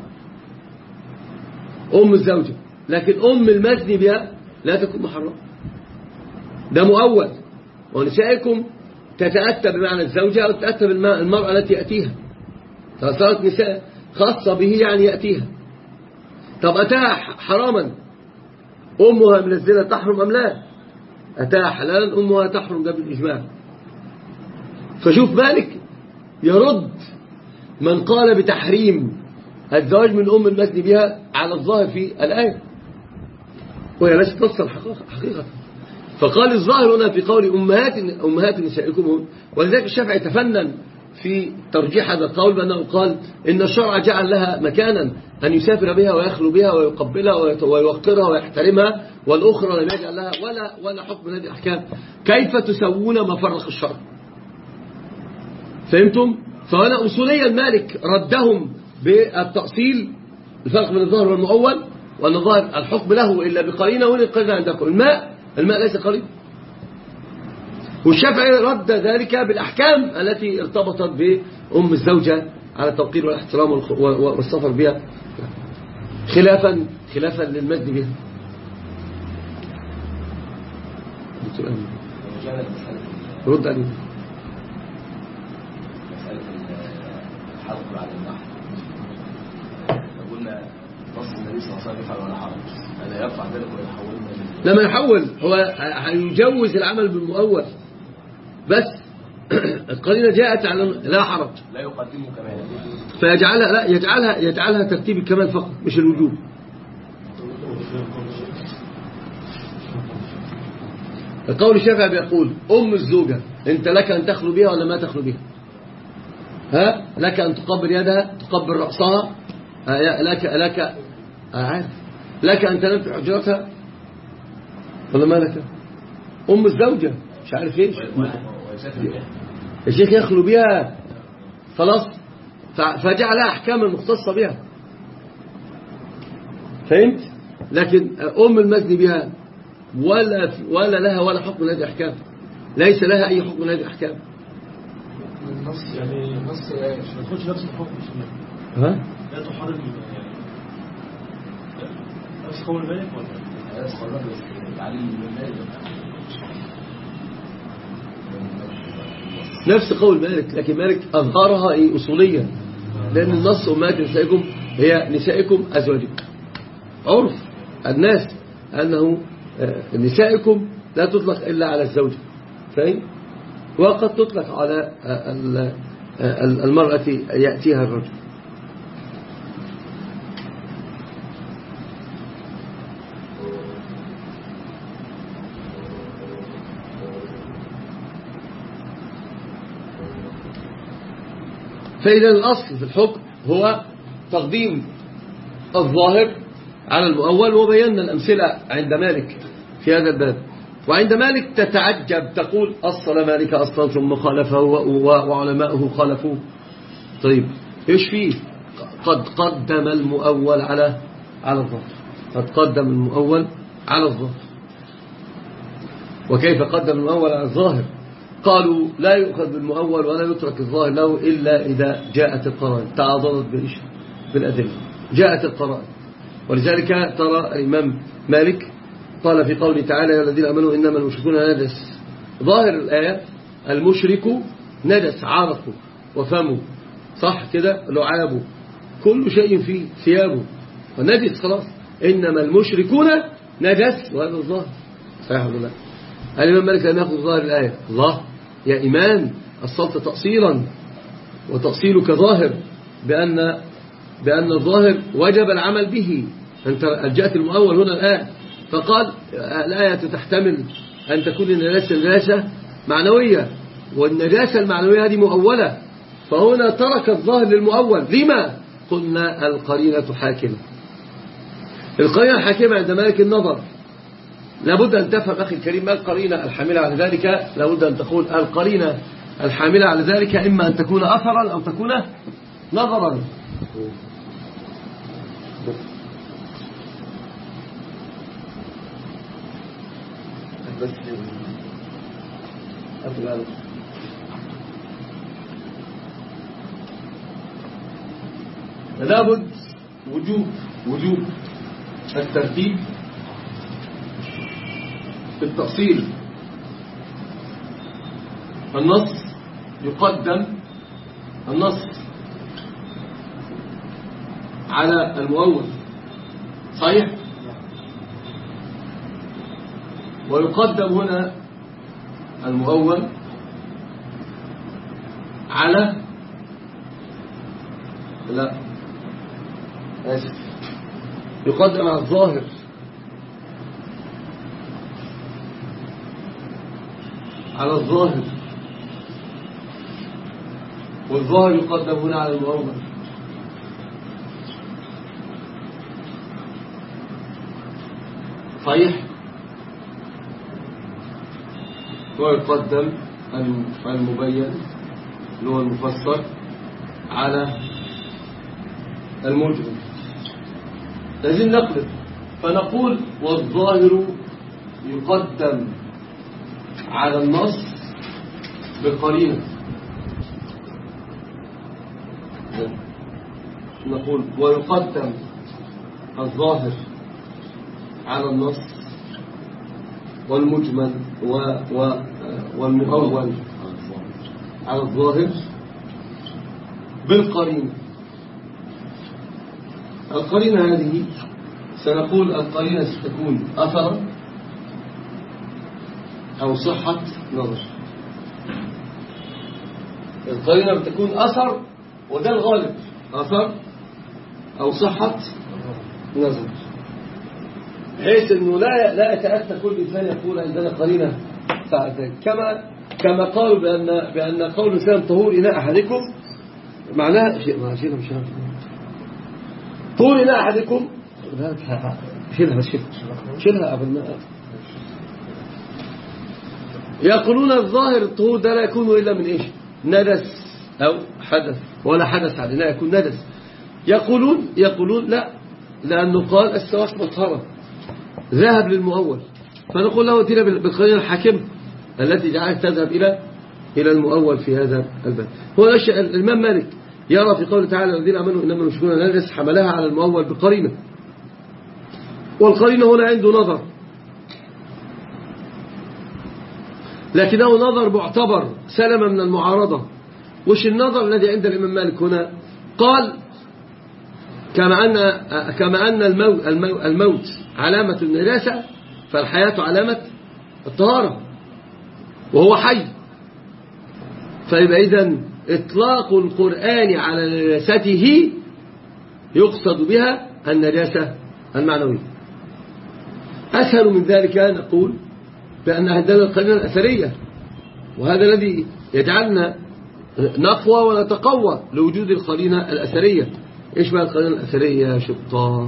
Speaker 1: أم الزوجة، لكن أم المزني بها لا تكون محرمة. ده مؤول. ونسائكم تتأتى بمعنى الزوجة أو تتأتى بالمرأة التي يأتيها، فصارت نساء خاصة به يعني يأتيها. طب أتاها حراما أمها من الزنا تحرم أم لا؟ أتاها حلالا أمها تحرم، ده بالإجماع. فشوف مالك يرد من قال بتحريم الزواج من أم المزني بها على الظاهر في الآية، وهي ليست نصا حقيقة. فقال الظاهر هنا في قول أمهات نسائكم. ولذلك الشافعي تفنن في ترجيح هذا القول بأنه قال إن الشرع جعل لها مكانا أن يسافر بها ويخلو بها ويقبلها ويوقرها ويحترمها، والأخرى لم يجعل لها ولا حكم هذه الأحكام. كيف تسوون ما فرق الشرع؟ فهمتم؟ فهنا أصوليا مالك ردهم بالتأصيل، الفرق بين الظاهر والمؤول، وأن الظاهر الحكم له إلا بقرينة، وإن القرينة عندكم الماء ليس قرينة. والشافعي رد ذلك بالأحكام التي ارتبطت بأم الزوجة على التوقير والاحترام والسفر بها، خلافا للمجد بها. رد عليه.
Speaker 2: مسألة الحلق بعد النحر، قلنا نص النبي صلى الله عليه وسلم يفعل ولا حرج، هذا يرفع ذلك ويحول؟
Speaker 1: لما يحول هو هيجوز العمل بالمؤول بس القرينة جاءت على لا حرج،
Speaker 2: لا يقدمه كمان،
Speaker 1: فيجعلها لا يجعلها ترتيب الكمال فقط مش الوجوب. القول الشافعي بيقول أم الزوجة أنت لك أن تخلو بها ولا ما تخلو بها؟ لك أن تقبل يدها، تقبل رأسها، لك أن تنام في حجرتها ولا ما لك؟ أم الزوجة مش عارف ايش الشيخ يخلو بها خلاص، فجعلها أحكاما مختصة بها. فهمت؟ لكن أم المزني بها ولا لها ولا حكم من هذه الأحكام، ليس لها أي حكم من هذه الأحكام.
Speaker 3: النص يعني نص ما تاخدش نفس الحكم لا تحرم يعني نفس قول مالك ولا نفس قول مالك؟ يعني
Speaker 1: نفس قول مالك، لكن مالك أظهرها إيه أصوليا، لأن النص أمهات نسائكم هي نسائكم أزواجكم، عرف الناس أنه نسائكم لا تطلق إلا على الزوجة، فاهم؟ وقد تطلق على المرأة يأتيها الرجل. فإذا الأصل في الحكم هو تقديم الظاهر على المؤول، وبينا الأمثلة عند مالك في هذا الباب. وعند مالك تتعجب تقول أصل مالك أصلا ثم خالفه وعلماؤه خالفوه. طيب إيش فيه؟ قد قدم المؤول على الظاهر، قد قدم المؤول على الظاهر. وكيف قدم المؤول على الظاهر؟ قالوا لا يؤخذ بالمؤول ولا يترك الظاهر له إلا إذا جاءت القرائن، تعاضدت بالأدلة، جاءت القرائن. ولذلك ترى الإمام مالك قال في قوله تعالى يا الذين آمنوا إنما المشركون نجس، ظاهر الآية المشرك نجس، عرقه وفمه، صح كده، لعابه، كل شيء فيه، ثيابه ونجس خلاص، إنما المشركون نجس، وهذا الظاهر صحيح ولا لا؟ الإمام مالك لم يأخذ ظاهر الآية. الله يا إيمان الصلت تأصيلا، وتأصيلك ظاهر بأن الظاهر وجب العمل به. أنت ألجأت المؤول هنا الآن، فقال الآية تحتمل أن تكون النجاسة نجاسة معنوية، والنجاسة المعنوية هذه مؤولة، فهنا ترك الظاهر للمؤول. لما؟ قلنا القرينة حاكمة. القرينة الحاكمة عند مالك النظر. لابد أن تفهم أخي الكريم ما القرينة الحاملة على ذلك. لابد أن تقول القرينة الحاملة على ذلك إما أن تكون أثرا أو تكون نظرا. لابد وجوب الترتيب في التأصيل. النص يقدم النص على المؤول، صحيح؟ ويقدم هنا المؤول على يقدم على الظاهر، على الظاهر، والظاهر يقدم هنا على المؤول. صحيح؟ ويقدم المبين اللي هو المفسر على المجمل. لازم نقلب فنقول والظاهر يقدم على النص بقرينة. نقول ويقدم الظاهر على النص والمجمل والمؤول على الظاهر بالقرينة. القرينة هذه سنقول القرينة ستكون أثرا أو صحة نظر. القرينة بتكون أثر، وده الغالب، أثر أو صحة نظر، بحيث أنه لا يتأتى كل إنسان يقول عندنا قرينة ساعتين، كما قالوا بأن قول الإنسان طهور إناء أحدكم معناها شيء مش عارف طهور إناء أحدكم، شيلها قبل ما يقولون الظاهر الطهور ده لا يكون إلا من إيش؟ ندس أو حدث، ولا حدث على الإناء يكون ندس. يقولون لا، لأنه قال السواك مطهرة، ذهب للمؤول، فنقول له اتنا بالقرينة الحاكمة التي جعلت تذهب إلى المؤول في هذا الباب. هو الإمام مالك يرى في قوله تعالى الذين آمنوا إنما المشركون نجس حملها على المؤول بقرينة، والقرينة هنا عنده نظر. لكنه نظر معتبر سلم من المعارضة. وش النظر الذي عند الإمام مالك هنا؟ قال كما أن الموت علامة النجاسة فالحياة علامة الطهارة وهو حي. فيبقى إذن إطلاق القرآن على نجاسته يقصد بها النجاسة المعنوية. أسهل من ذلك نقول بأن عندنا القرينة الأثرية، وهذا الذي يجعلنا نقوى ونتقوى لوجود القرينة الأثرية. إيش بقى القرينة الأثرية يا شطار؟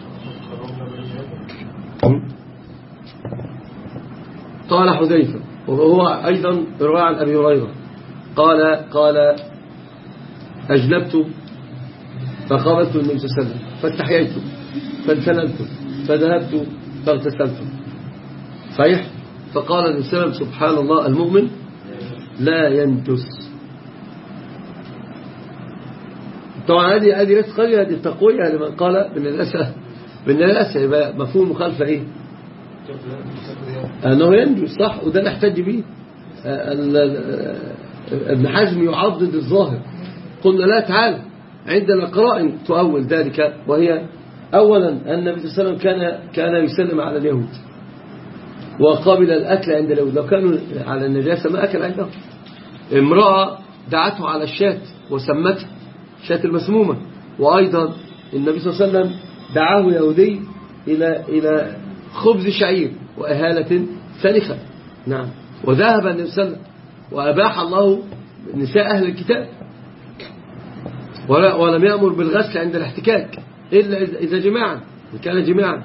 Speaker 1: قال حذيفة وهو أيضا رواية عن أبي هريرة قال أجنبت فقابلت النبي صلى الله عليه وسلم فاستحييت فانسللت فذهبت فاغتسلت. صحيح؟ فقال النبي صلى الله عليه وسلم سبحان الله المؤمن لا ينجس. طبعا هذه ليست قرينة، هذه التقوية لمن قال بالنجاسة يبقى مفهوم مخالفة ايه؟ انه ينجس. صح، وده اللي احتج به ابن حزم يعضد الظاهر. قلنا لا تعالى عندنا قرائن تؤول ذلك، وهي اولا ان النبي صلى الله عليه وسلم كان يسلم على اليهود وقابل الاكل عند اليهود، لو كانوا على النجاسة ما اكل عندهم. امرأة دعته على الشاة وسمته شاة المسمومة، وأيضا النبي صلى الله عليه وسلم دعاه يهودي إلى خبز شعير وأهالة سلخة. نعم، وذهب النبي صلى الله عليه وسلم وأباح الله نساء أهل الكتاب، ولم يأمر بالغسل عند الاحتكاك إلا إذا جماعا، كان جماعا.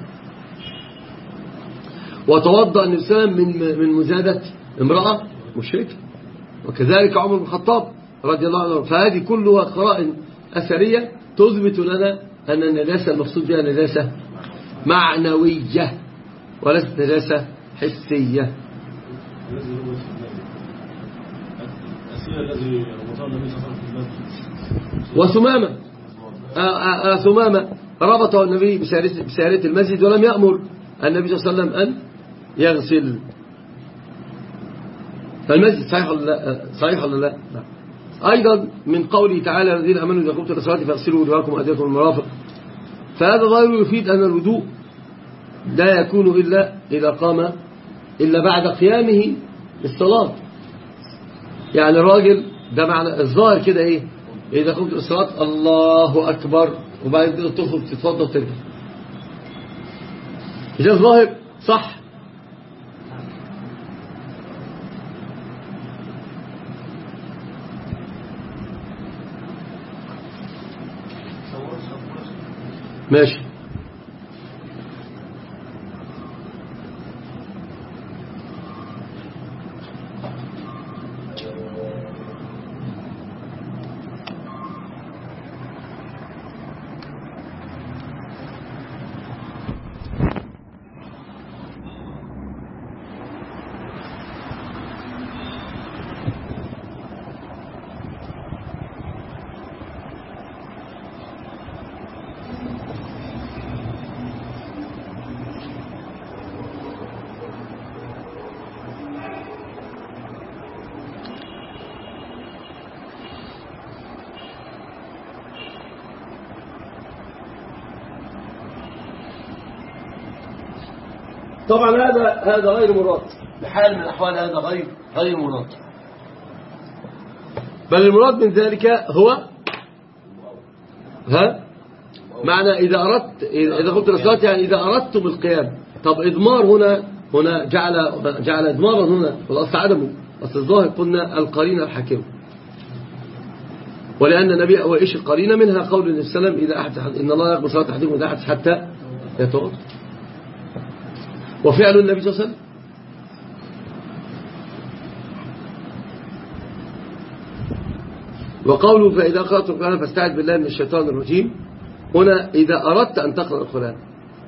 Speaker 1: وتوضأ النبي صلى الله عليه وسلم من مزادة امرأة مشركة، وكذلك عمر بن الخطاب رضي الله عنه. فهذه كلها قرائن أثرية تثبت لنا أن النجاسة المقصود بها نجاسة معنوية وليست نجاسة حسية. وثمامة ثمامة ربطه النبي بسارية المسجد ولم يأمر النبي صلى الله عليه وسلم أن يغسل. فالمسجد صحيح ولا لا؟ أيضا من قوله تعالى الذين أمنوا إذا قمتم إلى الصلاة فاغسلوا وجوهكم وأيديكم المرافق. فهذا ظاهر يفيد أن الوضوء لا يكون إلا بعد قيامه للصلاة. يعني الراجل ده معنى الظاهر كده إيه؟ إذا قمت إلى الصلاة الله أكبر وبعدين تخرج تتفضل وترجع. إذا الظاهر صح. ماشي. طبعا هذا غير مراد بحال من الأحوال، هذا غير مراد. بل المراد من ذلك هو معنى إذا قلت للصلاة يعني إذا أردت بالقيام. طب إضمار هنا جعل إضمارا هنا والأصل عدمه. أصل الظاهر قلنا القرينة الحاكمة، ولأن النبي وإيش القرينة منها قول النبي صلى الله عليه وسلم إن الله يقبل صلاة أحدكم إذا أحدث حتى يتوضأ، وفعل النبي صلى الله عليه وسلم. وقوله فإذا قرأت القرآن فاستعذ بالله من الشيطان الرجيم، هنا إذا أردت أن تقرأ القرآن.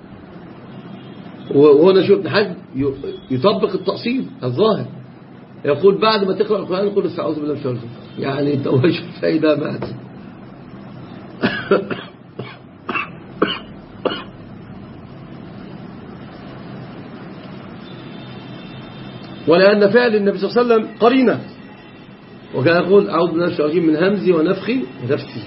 Speaker 1: وهنا شوف ابن حزم يطبق التأصيل الظاهر، يقول بعد ما تقرأ القرآن قل استعوذ بالله من الشيطان الرجيم، يعني انت وش فإذا مات. ولأن فعل النبي صلى الله عليه وسلم قرينة، وكان يقول أعوذ بالله من الشيطان الرجيم من همزي ونفخي ونفسه.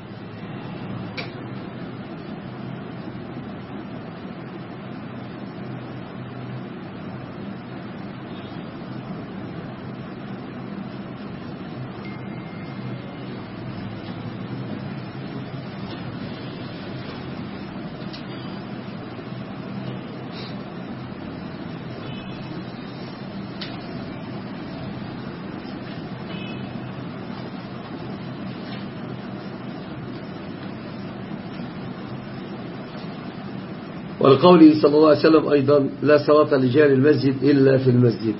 Speaker 1: ولقوله صلى الله عليه وسلم أيضا لا صلاة لجار المسجد إلا في المسجد.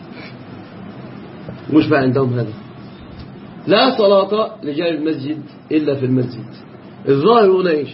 Speaker 1: مش بقى عندهم هذا، لا صلاة لجار المسجد إلا في المسجد. الظاهر هنا إيش؟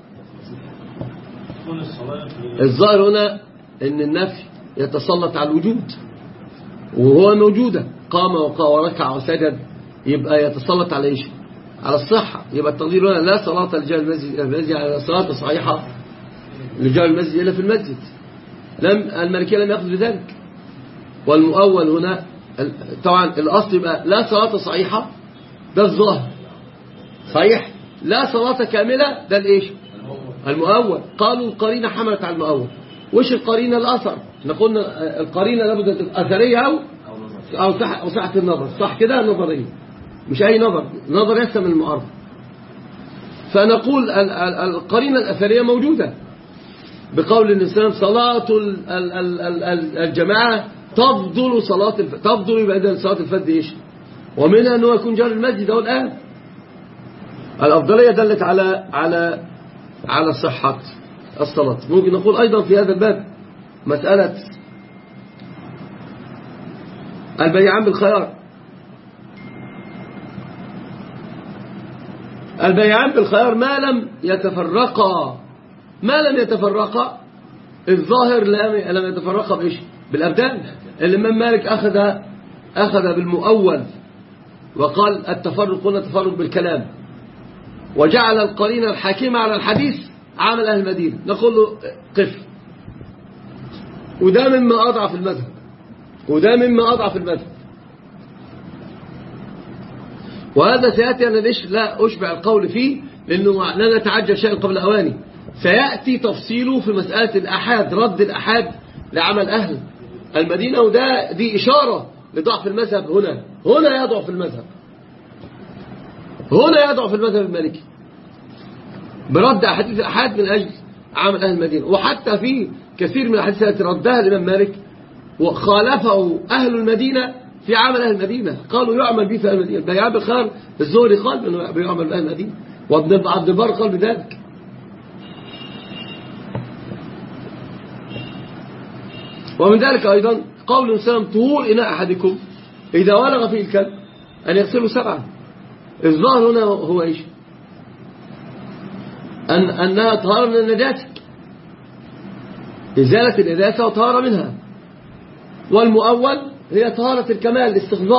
Speaker 1: الظاهر هنا أن النفي يتسلط على الوجود، وهو موجودة، قام وركع وسجد، يبقى يتسلط على إيش؟ على الصحة. يبقى التقدير هنا لا صلاة لجار المسجد إلا في المسجد، يعني صلاة صحيحة لجار المسجد إلا في المسجد. المالكية لم يأخذ بذلك. والمؤول هنا طبعا الأصل يبقى لا صلاة صحيحة، ده الظاهر صحيح، لا صلاة كاملة، ده الإيش؟ المؤول. قالوا القرينة حملت على المؤول. وش القرينة؟ الأثر. احنا قلنا القرينة لابد أن تبقى أثرية أو صحة النظر، صح كده؟ نظرية، مش أي نظر يسمى المعارضة. فنقول القرينة الأثرية موجودة بقول الإسلام صلاة الجماعة تفضل صلاة تفضل يبقى صلاة الفرد إيش؟ ومنها أنه يكون جار المسجد. أو الآن الأفضلية دلت على صحة الصلاة. ممكن نقول أيضا في هذا الباب مسألة البيعان بالخيار. البيعان بالخيار ما لم يتفرقا الظاهر لم يتفرقا بإيش؟ بالأبدان. الإمام مالك أخذ بالمؤول وقال التفرق هنا تفرق بالكلام، وجعل القرينة الحاكمة على الحديث عمل أهل المدينة. نقول له قف، وده مما أضعف المذهب، وهذا سيأتي. أنا ليش لا أشبع القول فيه؟ لأنه لا نتعجل شيئا قبل أواني. سيأتي تفصيله في مسألة الأحاد، رد الأحاد لعمل أهل المدينة، دي إشارة لضعف المذهب. هنا يضعف المذهب المالكي برد أحاديث الأحاد من أجل عمل أهل المدينة. وحتى في كثير من الأحاديث التي ردها الإمام مالك وخالفه أهل المدينة في عمل أهل المدينة، قالوا يعمل به في أهل المدينة. البيعان بالخيار الزهري قال أنه بيعمل بأهل المدينة، وابن عبد البر قال بذلك. ومن ذلك أيضا قول السلام طهور إناء أحدكم إذا ولغ فيه الكلب أن يغسله 7. الظاهر هنا هو إيش؟ أنها طهارة من النجاسة، إزالة النجاسة وطهارة منها. والمؤول هي طهارة الكمال،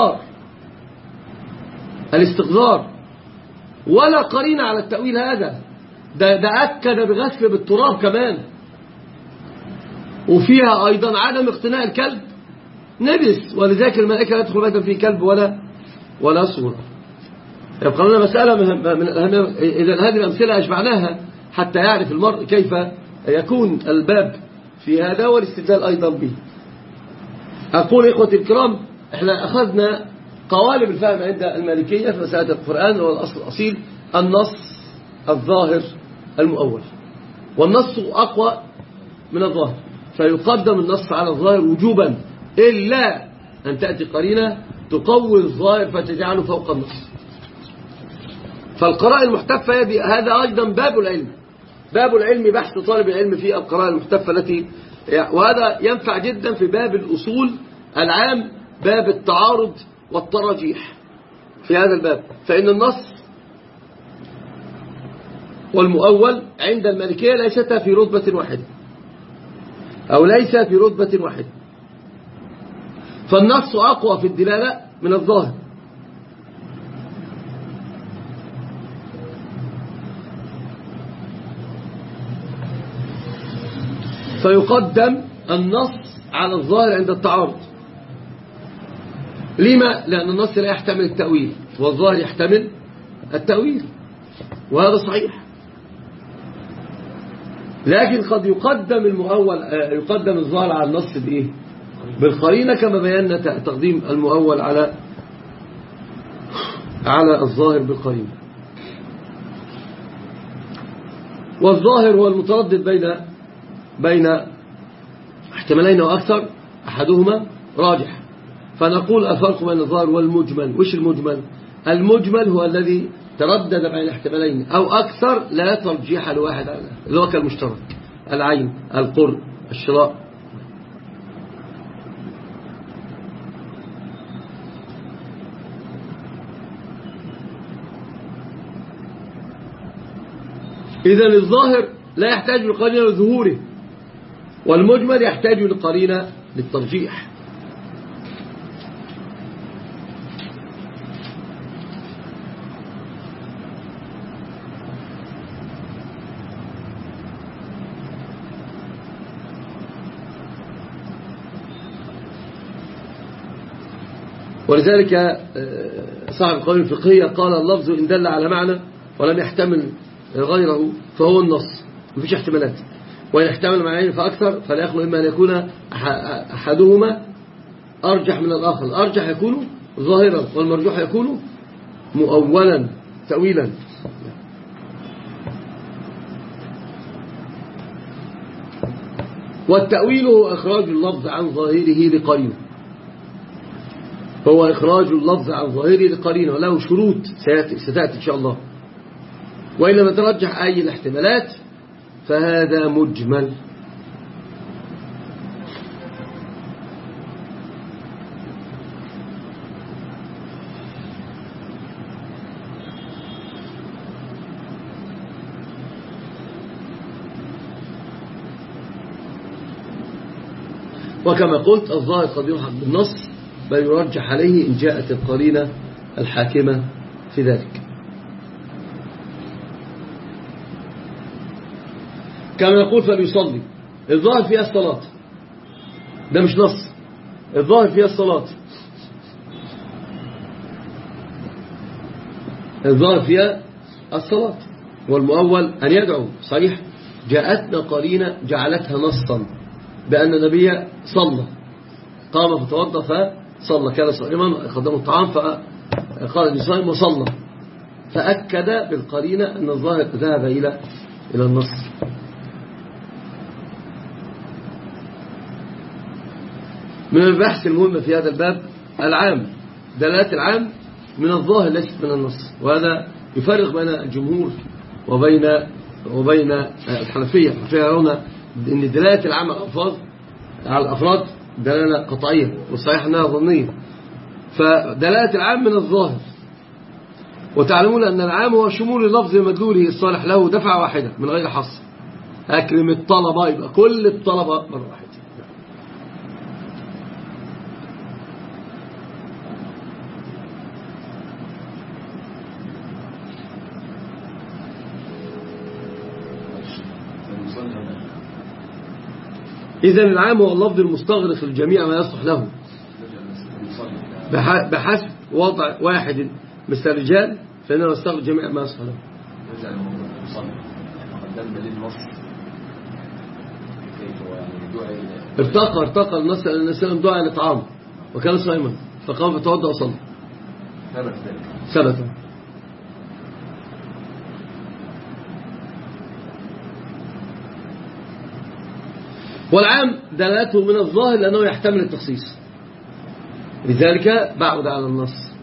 Speaker 1: الاستغذار، ولا قرينة على التأويل هذا. ده أكد بغسل بالتراب كمان. وفيها أيضا عدم اقتناء الكلب نجس، ولذلك الملائكة لا تدخل بيتا فيه كلب ولا صورة. يبقى لنا مسألة من الأهمية. إذا هذه الأمثلة أجمعناها حتى يعرف المرء كيف يكون الباب في هذا والاستدلال أيضا به. أقول إخوتي الكرام، احنا أخذنا قوالب الفهم عند المالكية في مسألة القرآن، هو الأصل الأصيل النص الظاهر المؤول، والنص أقوى من الظاهر، فيقدم النص على الظاهر وجوبا، إلا أن تأتي قرينة تقوي الظاهر فتجعله فوق النص. فالقراءة المحتفة هذا أيضا باب العلم بحث طالب العلم في القراءة المحتفة التي، وهذا ينفع جدا في باب الأصول العام، باب التعارض والترجيح. في هذا الباب فإن النص والمؤول عند المالكية ليستا في رتبة واحدة، أو ليس في رتبة واحدة. فالنص أقوى في الدلالة من الظاهر. فيقدم النص على الظاهر عند التعارض، لما؟ لأن النص لا يحتمل التأويل والظاهر يحتمل التأويل، وهذا صحيح. لكن قد يقدم المؤول يقدم الظاهر على النص بإيه؟ بالقرينة، كما بينا تقديم المؤول على الظاهر بالقرينة. والظاهر هو المتردد بين احتمالين وأكثر، أحدهما راجح. فنقول الفرق بين الظاهر والمجمل. وش المجمل؟ المجمل هو الذي تردد بين احتمالين أو أكثر لا ترجيح لواحد على الآخر، اللي هو كالمشترك، العين، القرب، الشراء. إذن الظاهر لا يحتاج لقرينة لظهوره، والمجمل يحتاج لقرينة للترجيح. ولذلك صاحب القوانين الفقهية قال اللفظ إن دل على معنى ولم يحتمل غيره فهو النص، مفيش احتمالات. وإن احتمل معنيين فأكثر فلا يخلو إما أن يكون أحدهما أرجح من الآخر. الأرجح يكون ظاهرا والمرجوح يكون مؤولا تأويلا. والتأويل هو إخراج اللفظ عن ظاهره لقرينه، هو إخراج اللفظ عن ظاهره لقرينه، وله شروط ستأتي إن شاء الله. وإنما ترجح أي الاحتمالات فهذا مجمل. وكما قلت الظاهر قد يلحق بالنص بل يرجح عليه إن جاءت القرينة الحاكمة في ذلك. كما نقول فليصلي، الظاهر فيها الصلاة، ده مش نص، الظاهر فيها الصلاة، الظاهر فيها الصلاة. والمؤول أن يدعو، صحيح جاءتنا قرينة جعلتها نصا بأن النبي صلى، قام فتوضأ فصلى، كان صائما قدموا الطعام فقال إني صائم وصلى، فأكد بالقرينة أن الظاهر ذهب إلى النص. من البحث المهم في هذا الباب العام، دلالات العام من الظاهر ليست من النص، وهذا يفرق بين الجمهور وبين الحنفية. يرون أن دلالة العام على الأفراد دلالة قطعية، والصحيح أنها ظنية. فدلالة العام من الظاهر، وتعلمون أن العام هو شمول اللفظ ومدلوله الصالح له دفعة واحدة من غير حصر. أكرم الطلبة يبقى كل الطلبة مرة واحدة. إذن العام هو اللفظ المستغرق للجميع ما يصلح له بحسب وضع واحد مثل الرجال، فإنه يستغرق جميع ما يصلح له. ارتقى النص أن النساء دعا لطعام وكان صائما فقام فتوضأ وصلى، ثبت. والعام دلالته من الظاهر لأنه يحتمل التخصيص، لذلك بعد على النص.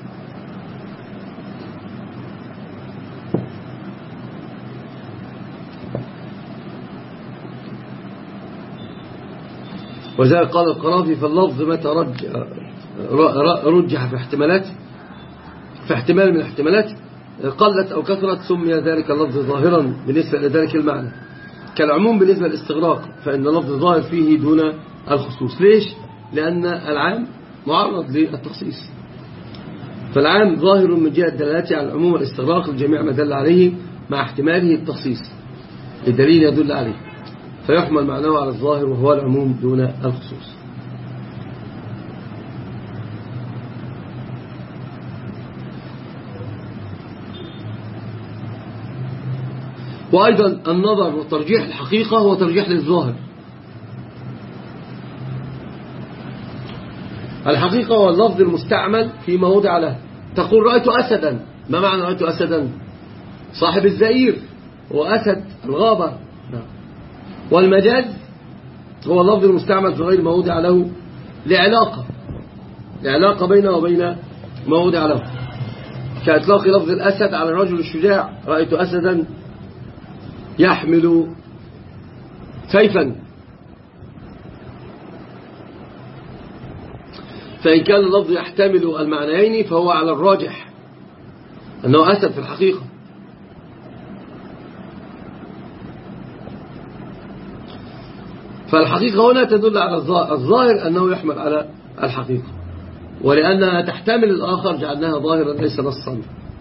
Speaker 1: وذلك قال القرافي فاللفظ متى رجح في احتمال من الاحتمالات قلت أو كثرت سمي ذلك اللفظ ظاهرا بالنسبة لذلك المعنى، كالعموم بالنسبة للاستغراق، فإن اللفظ ظاهر فيه دون الخصوص. ليش؟ لأن العام معرض للتخصيص، فالعام ظاهر من جهة دلالته على العموم والاستغراق لجميع ما دل عليه مع احتماله التخصيص، الدليل يدل عليه، فيحمل معناه على الظاهر وهو العموم دون الخصوص. وأيضا النظر وترجيح الحقيقة هو ترجيح للظاهر. الحقيقة هو اللفظ المستعمل فيما وضع له. تقول رأيت أسدا، ما معنى رأيت أسدا؟ صاحب الزئير هو أسد الغابة. والمجاز هو اللفظ المستعمل في غير ما وضع له لعلاقة بينه وبين ما وضع له، كإطلاق لفظ الأسد على الرجل الشجاع، رأيت أسدا يحمل سيفا. فإن كان اللفظ يحتمل المعنيين فهو على الراجح أنه أسد في الحقيقة. فالحقيقة هنا تدل على الظاهر أنه يحمل على الحقيقة، ولأنها تحتمل الآخر جعلناها ظاهرا ليس نصا.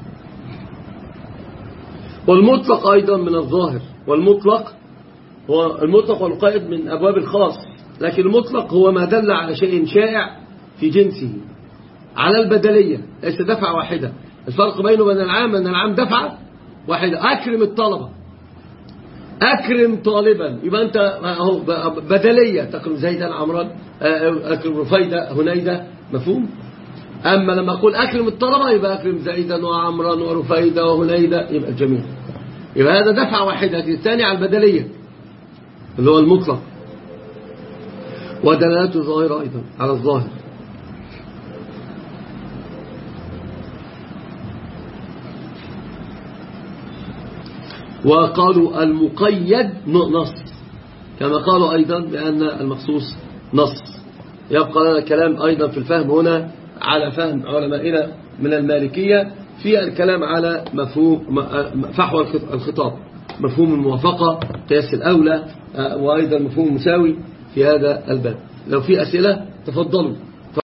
Speaker 1: والمطلق أيضا من الظاهر، والمطلق هو المطلق والقائد من أبواب الخاص، لكن المطلق هو ما دل على شيء شائع في جنسه على البدلية، ليس دفعة واحدة. الفرق بينه وبين العام أن العام دفعة واحدة، أكرم الطلبة، أكرم طالبا، يبقى أنت أهو بدلية، تكرم زيدا عمرا، أكرم رفيدة هنيدة، مفهوم؟ أما لما أقول أكرم الطلبة يبقى أكرم زيدا وعمرا ورفيدة وهنيدة، يبقى الجميع، يبقى هذا دفعة واحدة. الثاني على البدلية اللي هو المطلق، ودلالته ظاهرة أيضا على الظاهر. وقالوا المقيد نص، كما قالوا أيضا بأن المخصوص نص. يبقى لنا كلام أيضا في الفهم هنا على فهم علمائنا من المالكية في الكلام على مفهوم فحوى الخطاب، مفهوم الموافقة، قياس الأولى، وأيضا مفهوم المساوي في هذا الباب. لو في أسئلة تفضلوا.